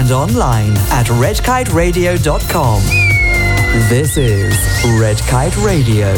and online at redkiteradio.com. This is Red Kite Radio.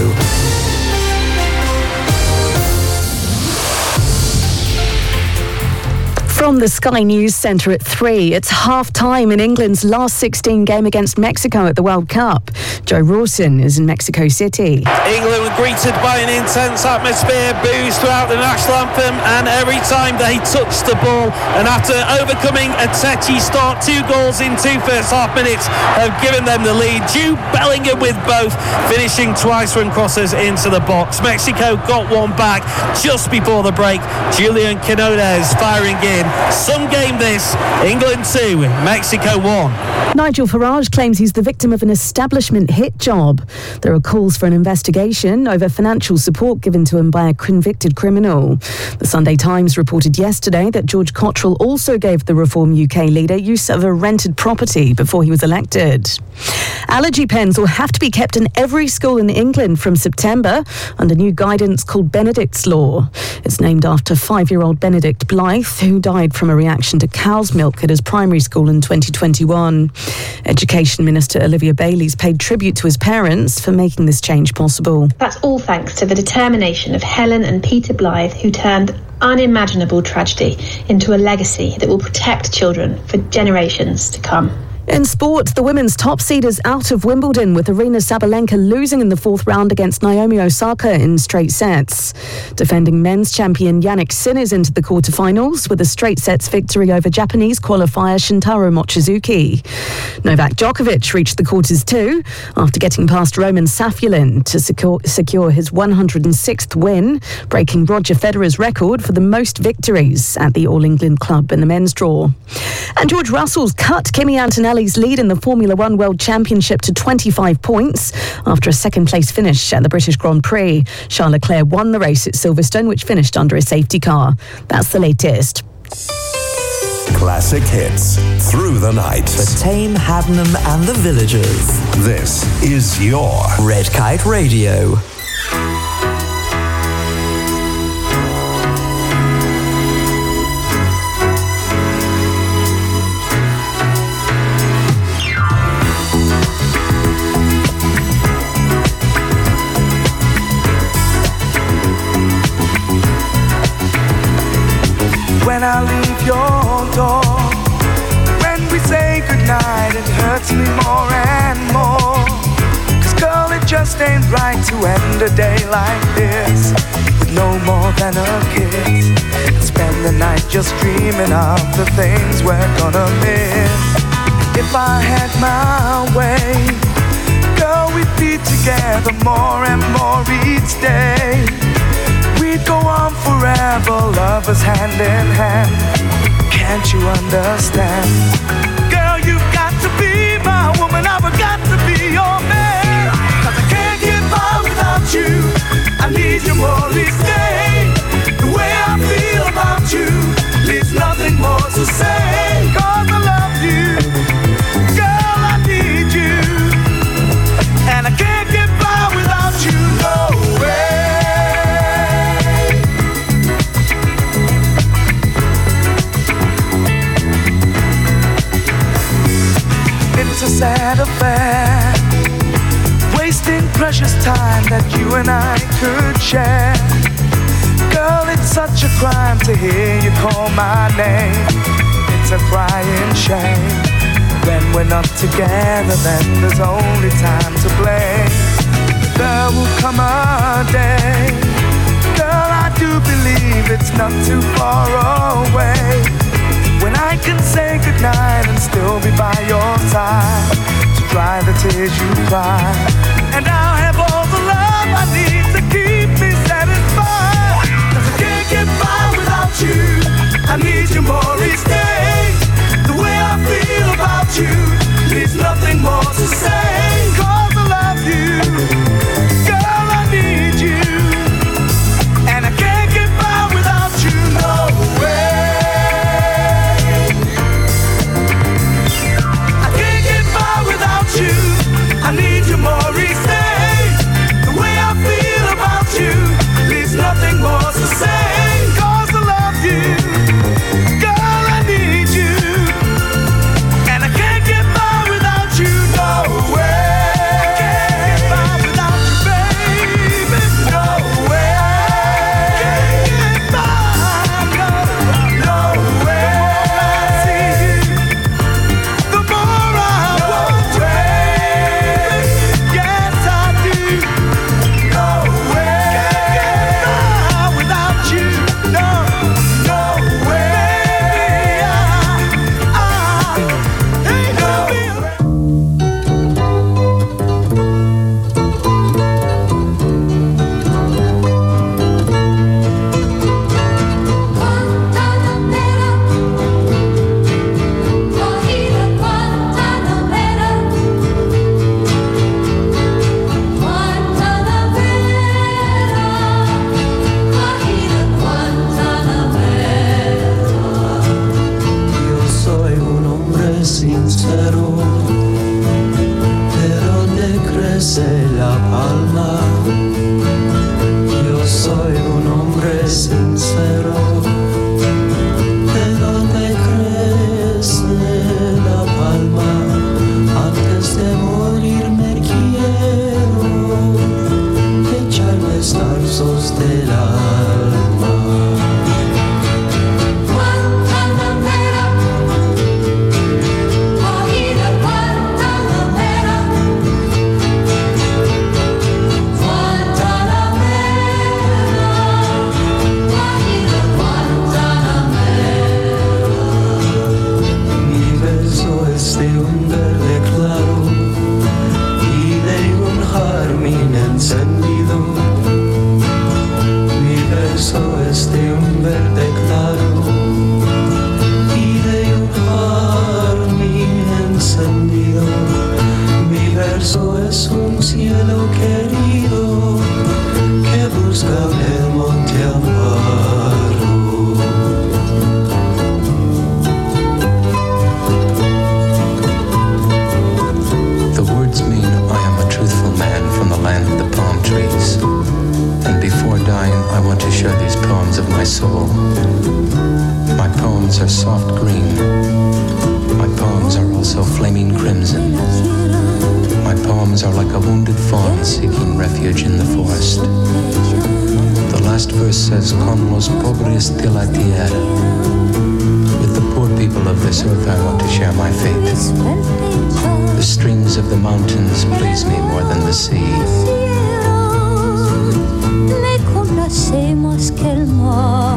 From the Sky News Centre at 3, it's half-time in England's last 16 game against Mexico at the World Cup. Joe Rawson is in Mexico City. England were greeted by an intense atmosphere, boos throughout the national anthem, and every time they touched the ball, and after overcoming a tetchy start, 2 goals in 2 first half minutes have given them the lead. Jude Bellingham with both, finishing twice from crosses into the box. Mexico got one back just before the break. Julian Quinones firing in. Some game this, England 2, Mexico 1. Nigel Farage claims he's the victim of an establishment hit job. There are calls for an investigation over financial support given to him by a convicted criminal. The Sunday Times reported yesterday that George Cottrell also gave the Reform UK leader use of a rented property before he was elected. Allergy pens will have to be kept in every school in England from September under new guidance called Benedict's Law. It's named after 5-year-old Benedict Blythe, who died from a reaction to cow's milk at his primary school in 2021. Education Minister Olivia Bayliss paid tribute to his parents for making this change possible. That's all thanks to the determination of Helen and Peter Blythe, who turned unimaginable tragedy into a legacy that will protect children for generations to come. In sport, the women's top seed is out of Wimbledon, with Aryna Sabalenka losing in the 4th round against Naomi Osaka in straight sets. Defending men's champion Yannick Sinner into the quarterfinals with a straight sets victory over Japanese qualifier Shintaro Mochizuki. Novak Djokovic reached the quarters too after getting past Roman Safulin to secure his 106th win, breaking Roger Federer's record for the most victories at the All England Club in the men's draw. And George Russell's cut Kimi Antonelli's lead in the Formula One World Championship to 25 points after a second-place finish at the British Grand Prix. Charles Leclerc won the race at Silverstone, which finished under a safety car. That's the latest. Classic hits through the night. For Tame, Haddenham and the Villagers. This is your Red Kite Radio. When I leave your door, when we say goodnight, it hurts me more and more. 'Cause girl, it just ain't right to end a day like this with no more than a kiss, and spend the night just dreaming of the things we're gonna miss. If I had my way, girl, we'd be together more and more each day. We'd go on forever, lovers hand in hand. Can't you understand? Girl, you've got to be my woman, I've got to be your man. 'Cause I can't get by without you, I need you more each day. The way I feel about you leaves nothing more to say. 'Cause I love you, girl, I need you, and I can't get by without you, no way. It's a sad affair, wasting precious time that you and I could share. Girl, it's such a crime to hear you call my name. It's a crying shame. When we're not together, then there's only time to blame. There will come a day, girl, I do believe it's not too far away, when I can say goodnight and still be by your side to dry the tears you cry. And I'll have all the love I need to keep me satisfied. 'Cause I can't get by without you, I need you more each day. The way I feel about you leaves nothing more to say. 'Cause I love you, girl, I need you, and I can't get by without you, no way. I need you more each day. The way I feel about you leaves nothing more to say. 'Cause I love you, girl, I need hombre sincero, de donde crece la palma. Yo soy un hombre sincero, de donde crece la palma. Antes de morir me quiero echarme estarzos del alma. Encendido, mi verso es de un verde claro y de un jardín encendido. Mi verso es un cielo querido que busca en el monte Amparo. The words mean I am a truthful man from the land of the palm trees. And before dying, I want to share these poems of my soul. My poems are soft green. My poems are also flaming crimson. My poems are like a wounded fawn seeking refuge in the forest. The last verse says, Con los pobres de la tierra. With the poor people of this earth, I want to share my fate. The streams of the mountains please me more than the sea. Le conocemos que el mar.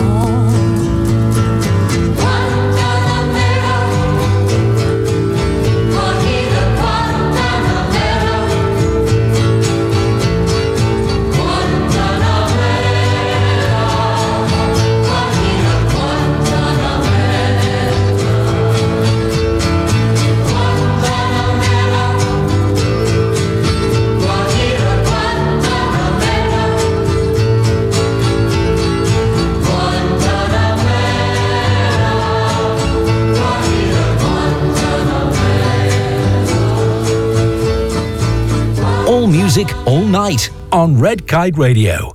All music, all night on Red Kite Radio.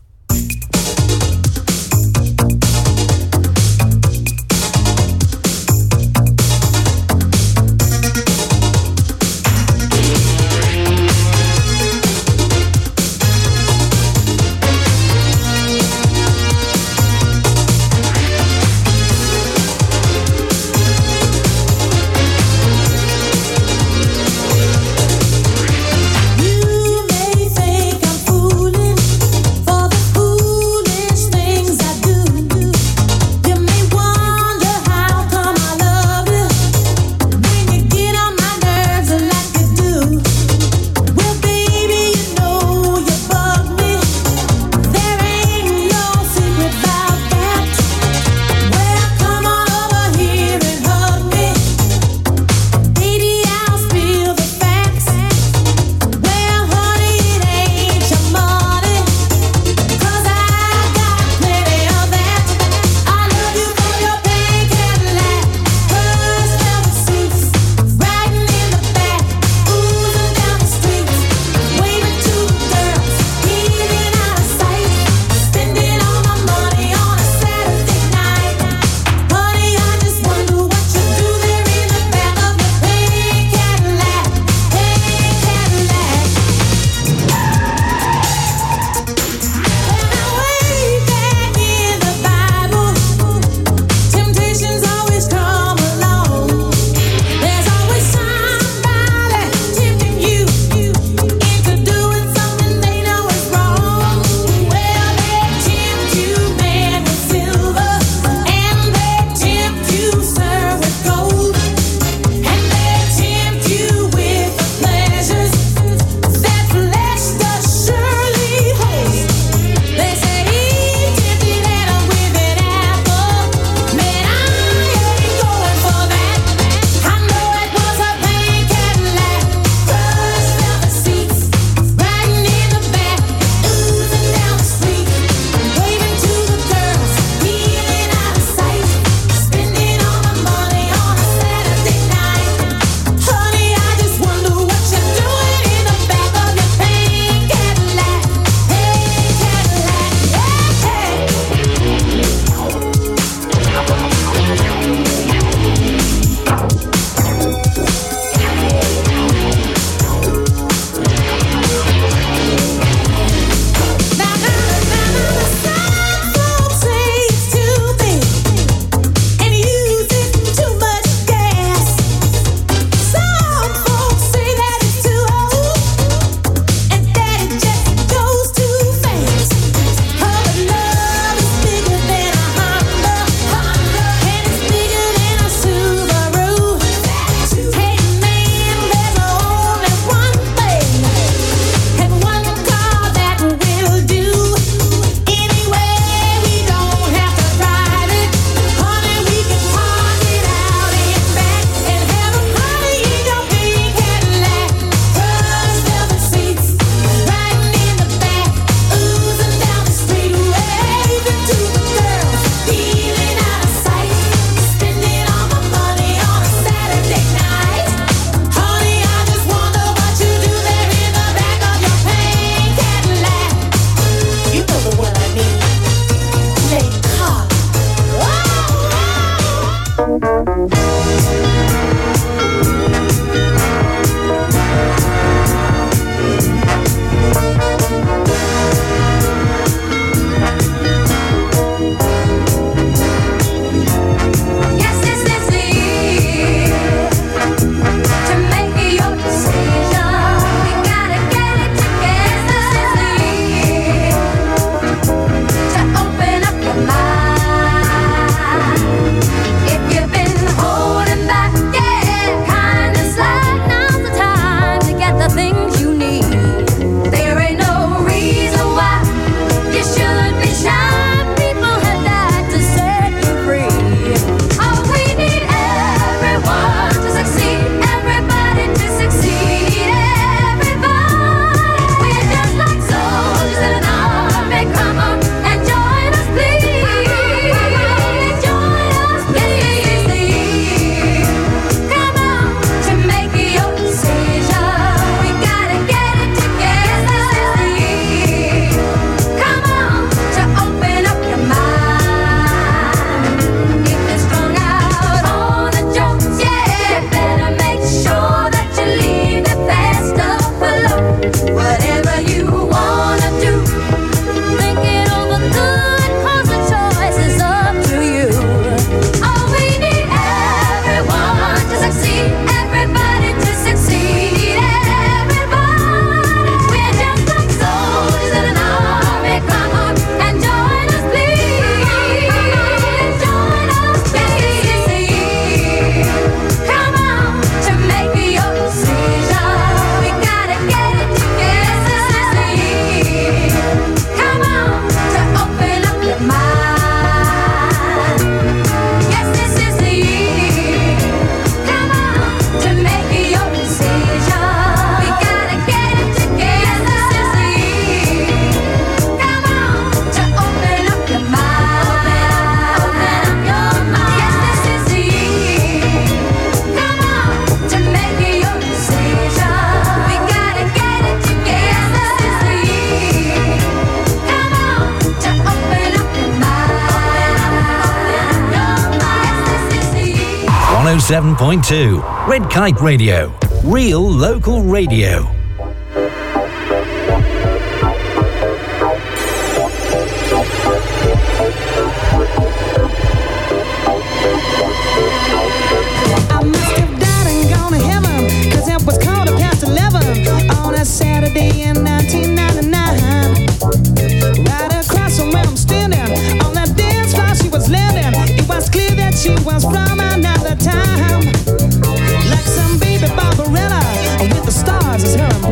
You may think I'm fooling for the 107.2. Red Kite Radio. Real local radio. Saturday in 1999, right across from where I'm standing, on that dance floor she was landing. It was clear that she was from another time, like some baby Barbarella with the stars as her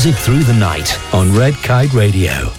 music through the night on Red Kite Radio.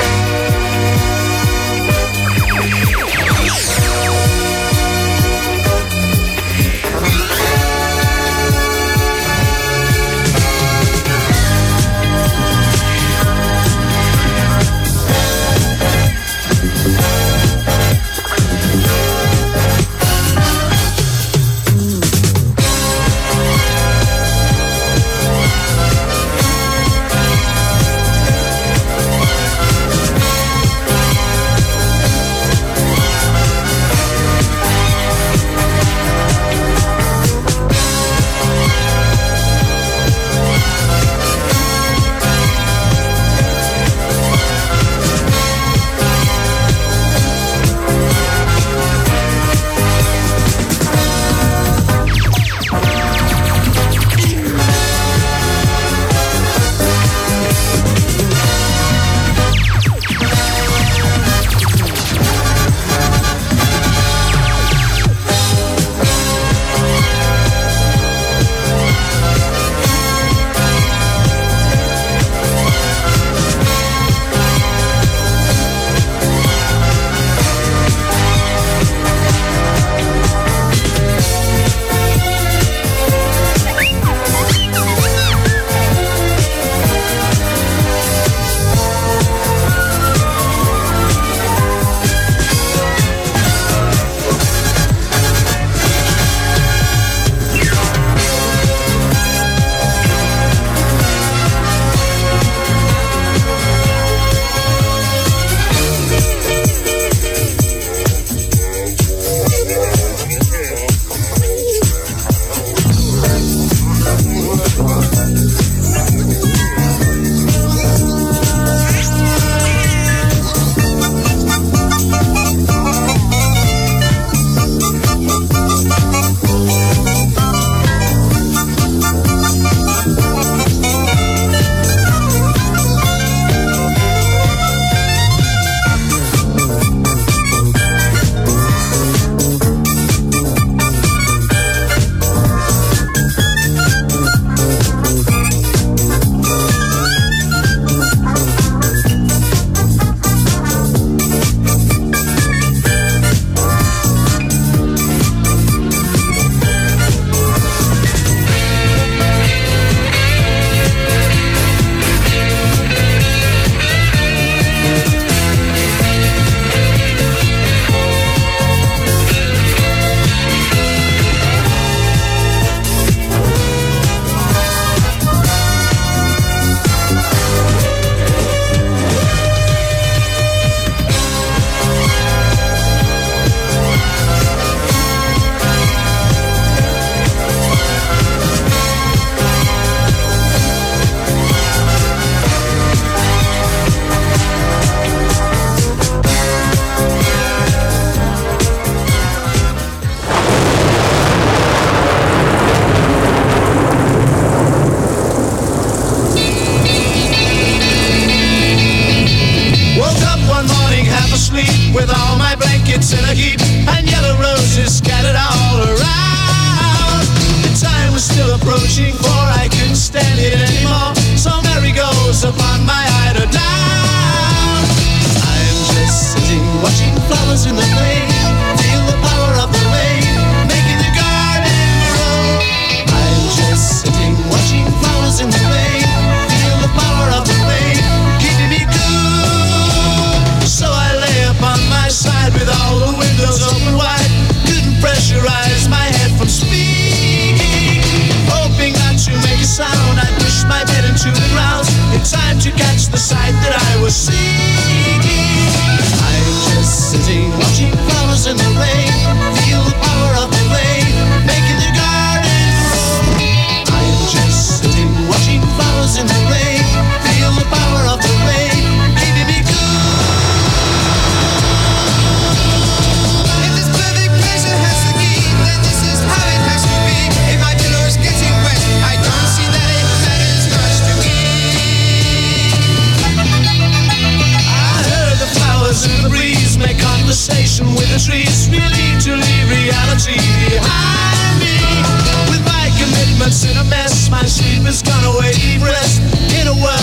With the trees, really to leave reality behind me. With my commitments in a mess, my sleep has gone away. Deep rest in a world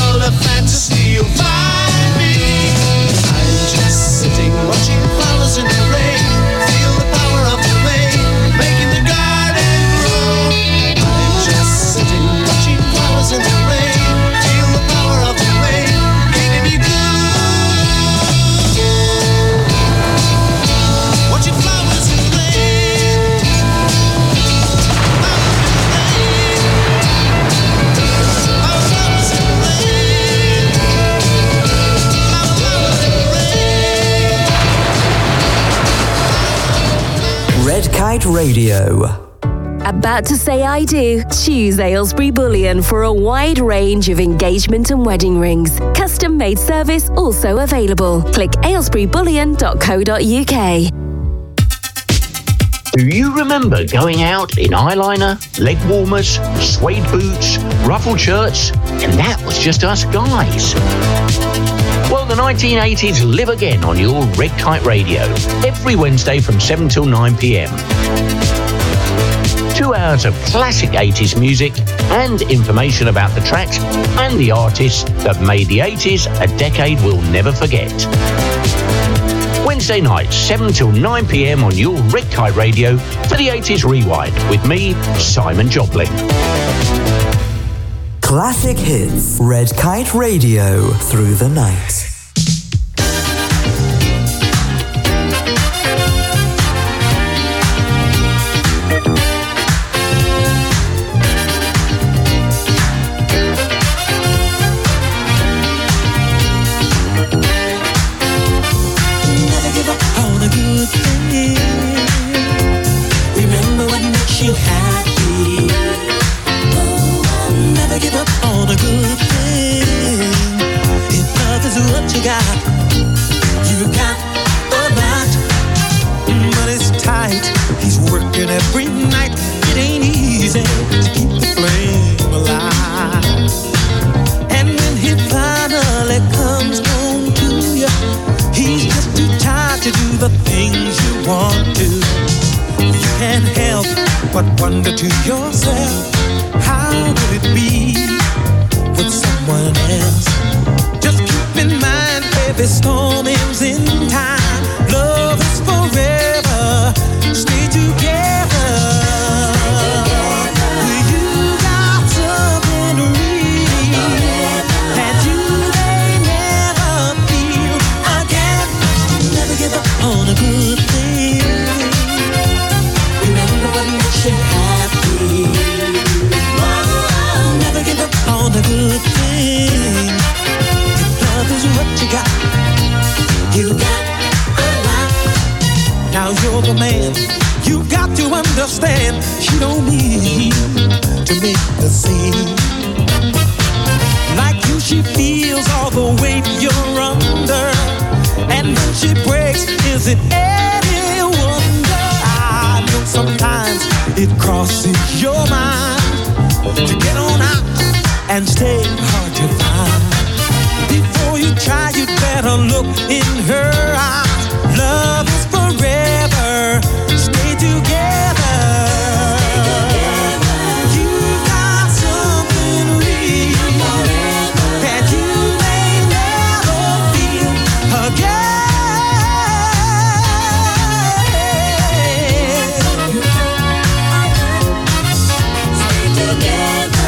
Kite Radio. About to say I do? Choose Aylesbury Bullion for a wide range of engagement and wedding rings. Custom made service also available. Click aylesburybullion.co.uk. Do you remember going out in eyeliner, leg warmers, suede boots, ruffled shirts, and that was just us guys? Well, the 1980s live again on your Red Kite Radio, every Wednesday from 7 till 9 p.m. 2 hours of classic 80s music and information about the tracks and the artists that made the 80s a decade we'll never forget. Wednesday nights, 7 till 9 p.m. on your Red Kite Radio for the 80s Rewind with me, Simon Jobling. Classic hits. Red Kite Radio through the night. Every night, it ain't easy to keep the flame alive. And when he finally comes home to you, he's just too tired to do the things you want to. You can't help but wonder to yourself, how would it be with someone else? Just keep in mind, every storm ends in time. Love is forever. Stay together. Good thing. If love is what you got a lot. Now you're the man. You got to understand. She don't mean to make a scene. Like you, she feels all the weight you're under. And when she breaks, is it any wonder? I know sometimes it crosses your mind to get on out and stay hard to find. Before you try, you'd better look in her eyes. Love is forever. Stay together. You got something real that you may never feel again. Stay together.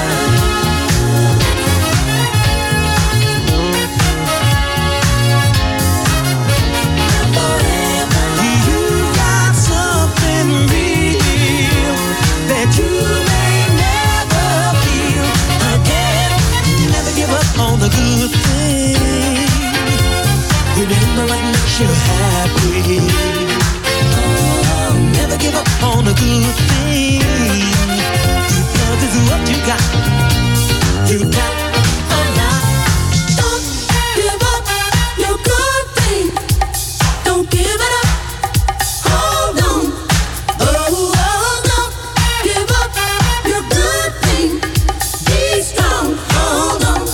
The good thing. Remember what makes you happy. Oh, never give up on a good thing. If love is what you got a lot. Don't give up your good thing. Don't give it up. Hold on. Oh, don't give up your good thing. Be strong. Hold on.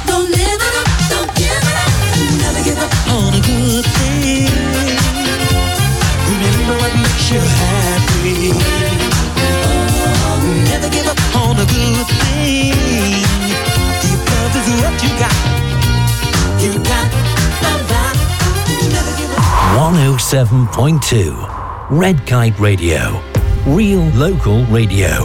On a good thing. Remember what makes you happy. Oh, never give up on a good thing. If love is what you got a lot. Never give up. 107.2 Red Kite Radio. Real local radio.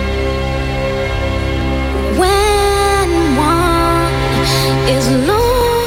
When one is lonely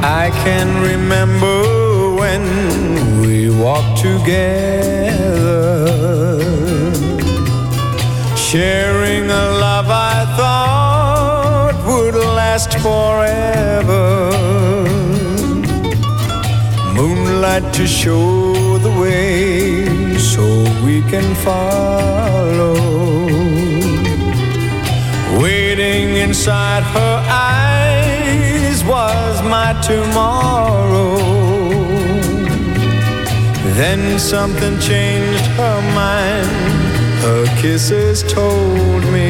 I can remember when we walked together, sharing a love I thought would last forever. Moonlight to show the way so we can follow. Waiting inside her eyes was my tomorrow. Then something changed her mind. Her kisses told me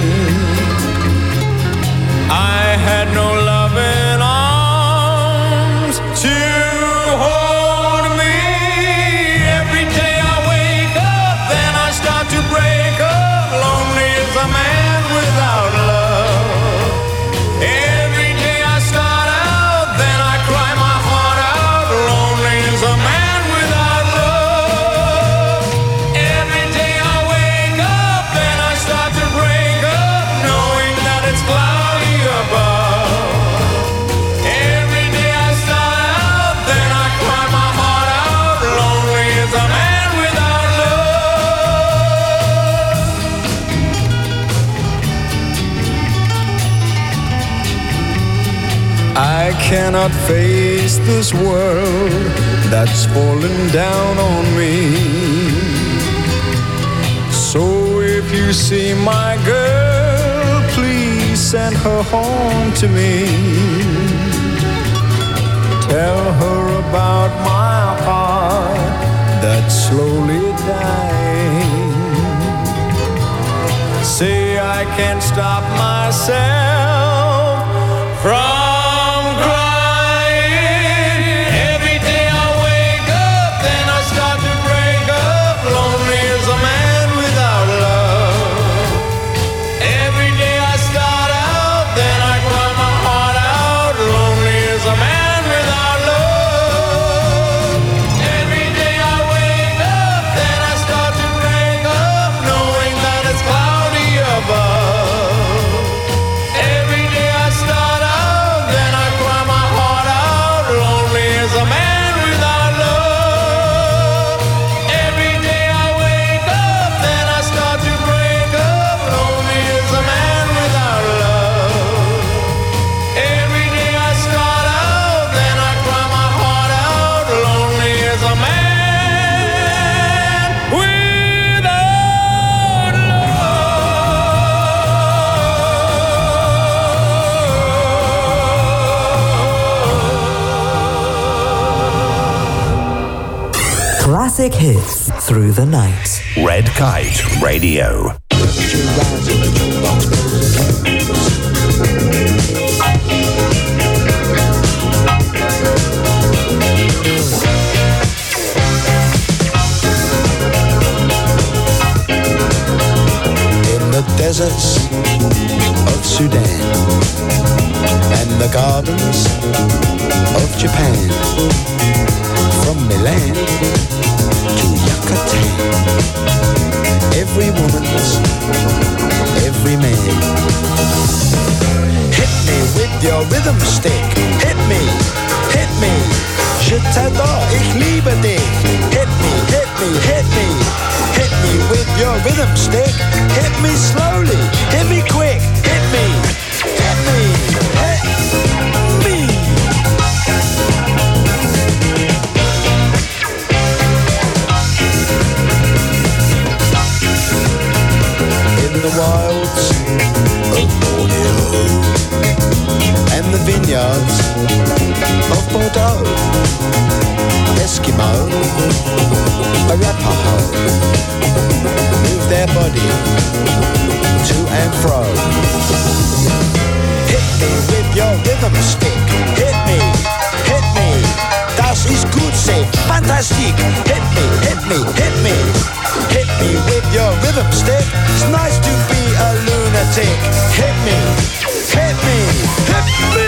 I had no loving arms to hold me. Every day I wake up, then I start to break up. Lonely as a man without love. Every day I start out, then I cry my heart out. Lonely as a man without love. Every day I wake up, then I start to break up, knowing that it's cloudy above. Every day I start out, then I cry my heart out. Lonely as a man without love. I cannot face this world that's fallen down on me. So if you see my girl, please send her home to me. Tell her about my heart that's slowly dying. Say I can't stop myself from crying. Every day I wake up, then I start to break up. Lonely as a man without love. Every day I start out, then I cry my heart out. Lonely as a man without love. Every day I wake up, then I start to break up, knowing that it's cloudy above. Every day I start out, then I cry my heart out. Lonely as a man without love. Every day I wake up, then I start to break up. Lonely as a man without love. Every day I start out, then I cry my heart out. Lonely as a man Classic hits through the night. Red Kite Radio. In the deserts of Sudan and the gardens of Japan, from Milan to Yucatan, every woman's, every man. Hit me with your rhythm stick, hit me, hit me. Je t'adore, ich liebe dich. Hit me, hit me, hit me. Hit me with your rhythm stick. Hit me slowly, hit me quick. Hit me, hit me, hit me. In the wilds of Borneo and the vineyards of Bordeaux, Eskimo, Arapaho, move their body to and fro. Hit me with your rhythm stick. Hit me, hit me. Das ist gut, say fantastic. Hit me, hit me, hit me. Hit me with your rhythm stick. It's nice to be a lunatic. Hit me, hit me, hit me.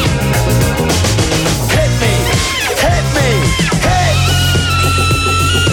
Hit me, hit me, hit.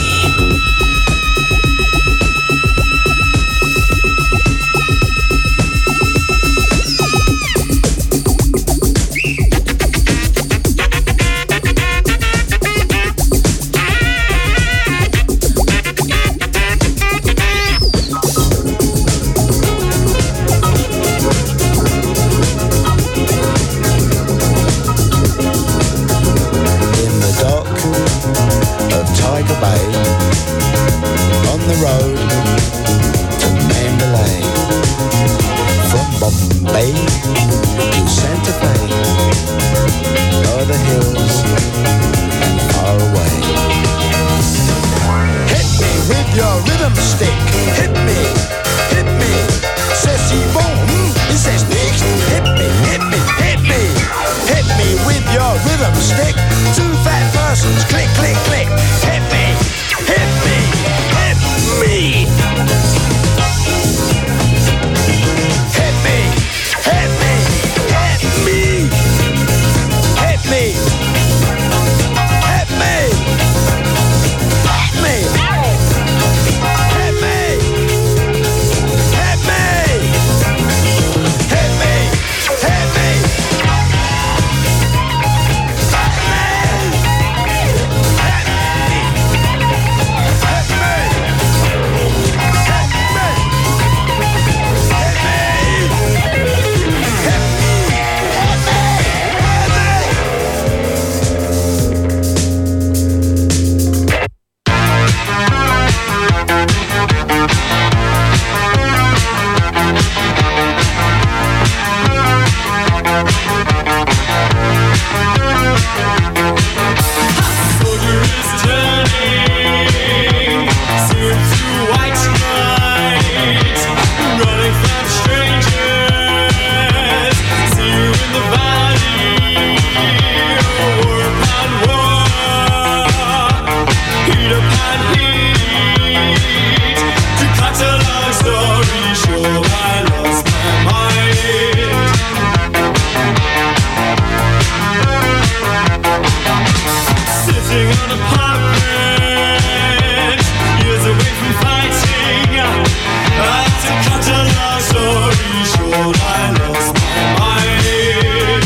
sitting on a park bench, years away from fighting. I had to cut a long story short, I lost my mind.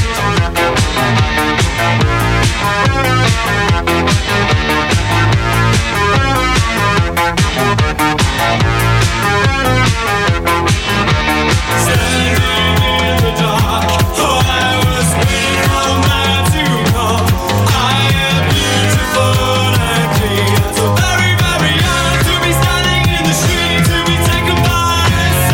Standing in the dark, I was waiting for a man to come. I am beautiful and clean, so very, very young to be standing in the street, to be taken by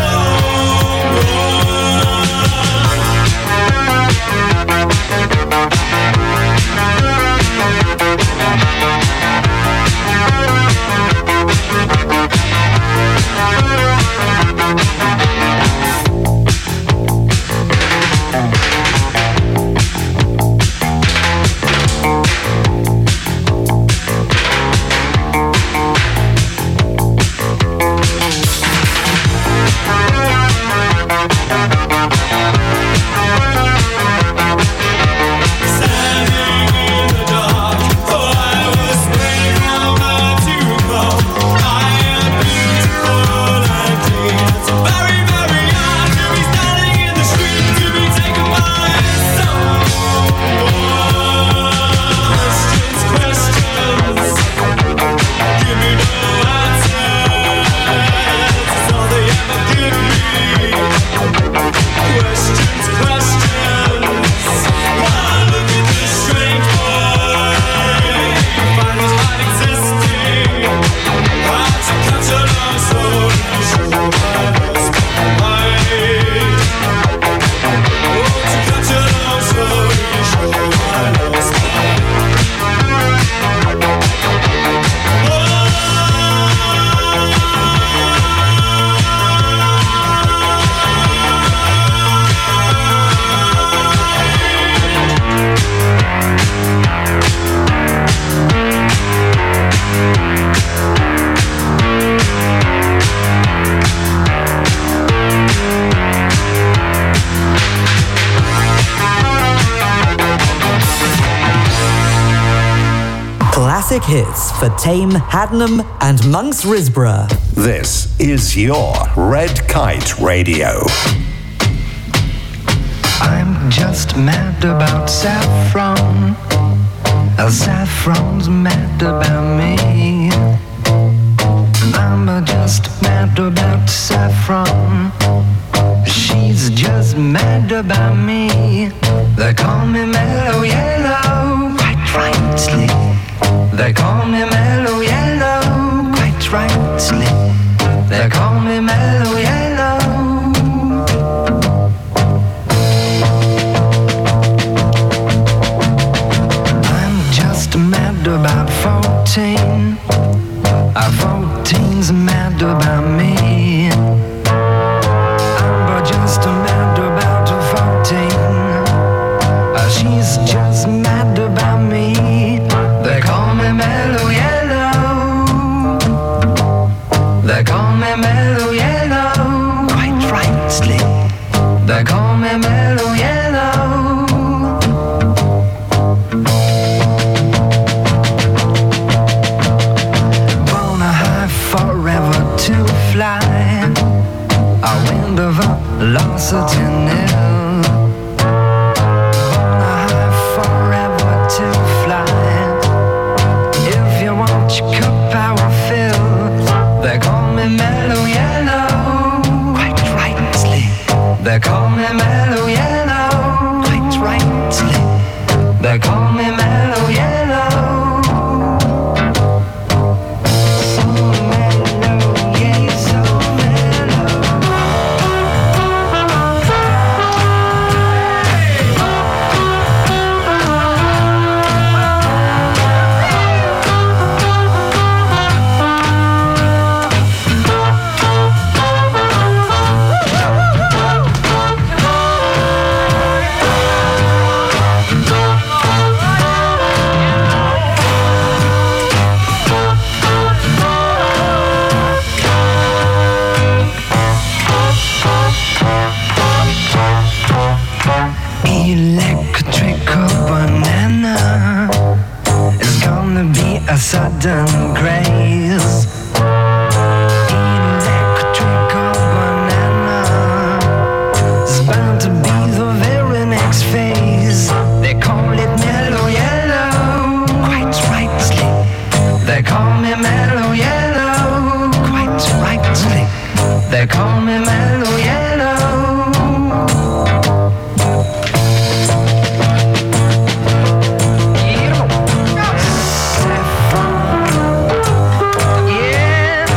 Classic hits for Tame, Haddenham and Monks Risborough. This is your Red Kite Radio. I'm just mad about Saffron. Saffron's mad about me. I'm just mad about Saffron. She's just mad about me. They call me Mellow Yellow, quite rightly. They call me Mellow Yellow, quite rightly. They call me Mellow Yellow. I'm just mad about 14. 14's mad about me. I'm just mad about 14. She's just mad about me. They call me Mellow Yellow. They call me Mellow Yellow, quite rightly. They call me Mellow Yellow. Wanna high forever to fly. A wind of velocity nil. Wanna high forever to fly. If you gonna be a sudden craze. Electrical banana is bound to be the very next phase. They call it mellow yellow, quite rightly. They call me mellow yellow, quite rightly. They call me mellow yellow. Yeah,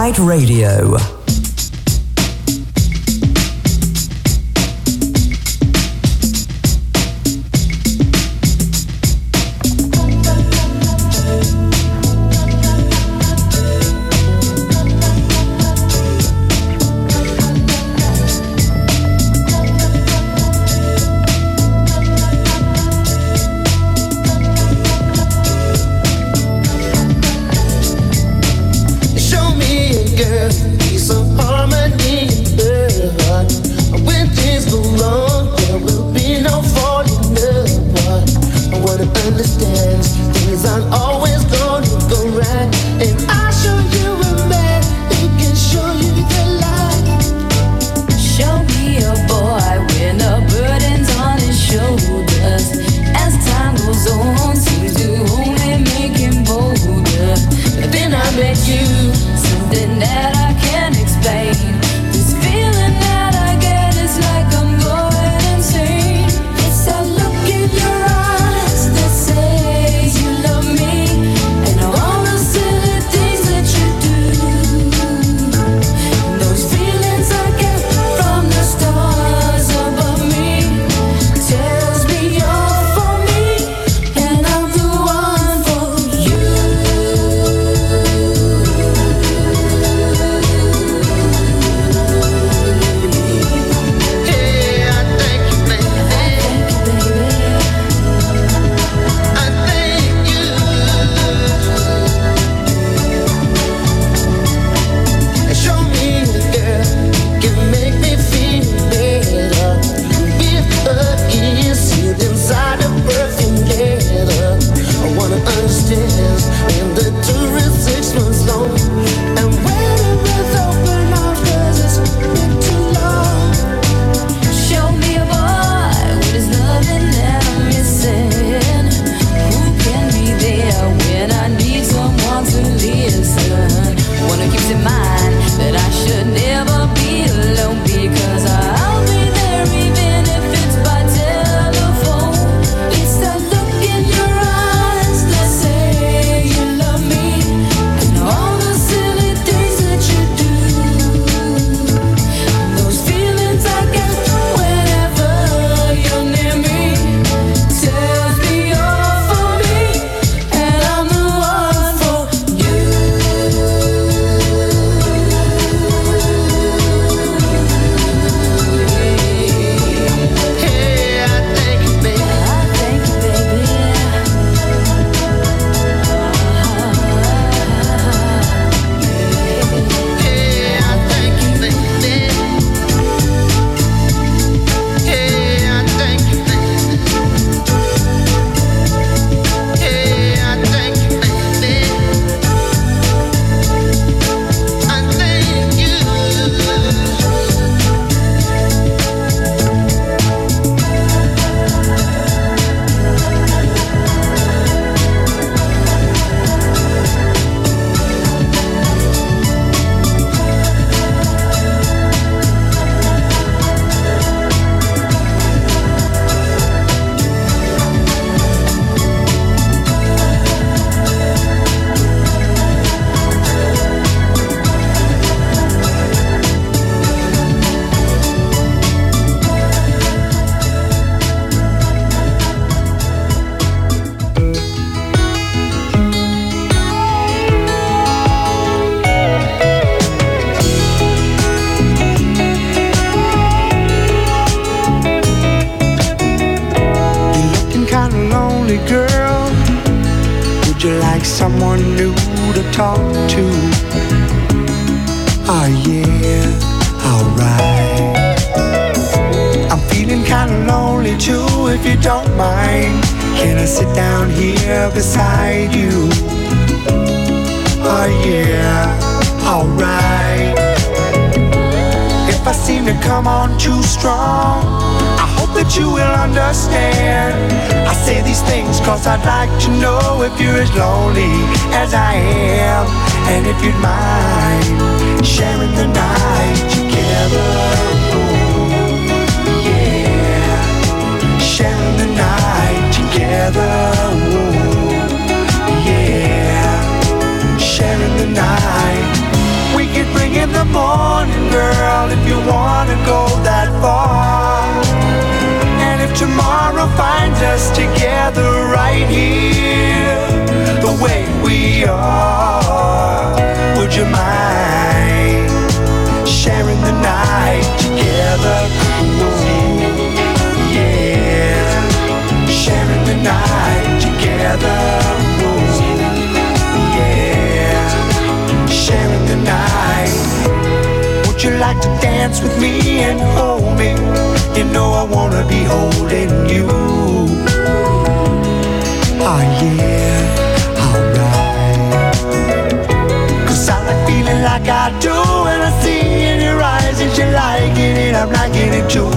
Kite Radio. someone new to talk to. Oh yeah, alright. I'm feeling kinda lonely too, if you don't mind. Can I sit down here beside you? Oh yeah, alright. If I seem to come on too strong, I hope that you will understand. I say these things cause I'd like to know if you're as lonely as I am, and if you'd mind sharing the night together. Oh, yeah, sharing the night together. Oh, yeah, sharing the night. We can us together right here, the way we are. Would you mind sharing the night together? Ooh, yeah, sharing the night together. Ooh, yeah, sharing the night. Would you like to dance with me and hold me? You know I wanna be holding you. Oh yeah, alright. 'Cause I like feeling like I do when I see in your eyes that you're liking it, I'm liking it too.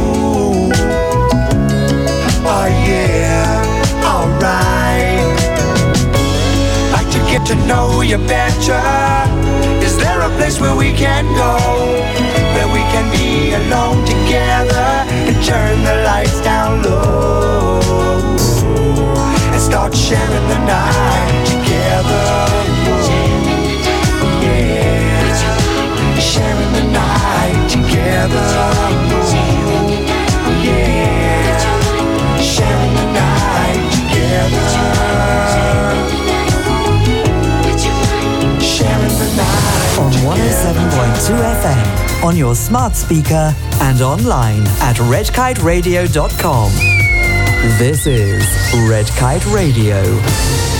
Oh yeah, alright. Like to get to know you better. Is there a place where we can go, where we can be alone together and turn the lights down low and start sharing the night together? Yeah, sharing the night together. Yeah, sharing the night together. Sharing the night on 107.2 FM, on your smart speaker and online at redkiteradio.com. This is Red Kite Radio.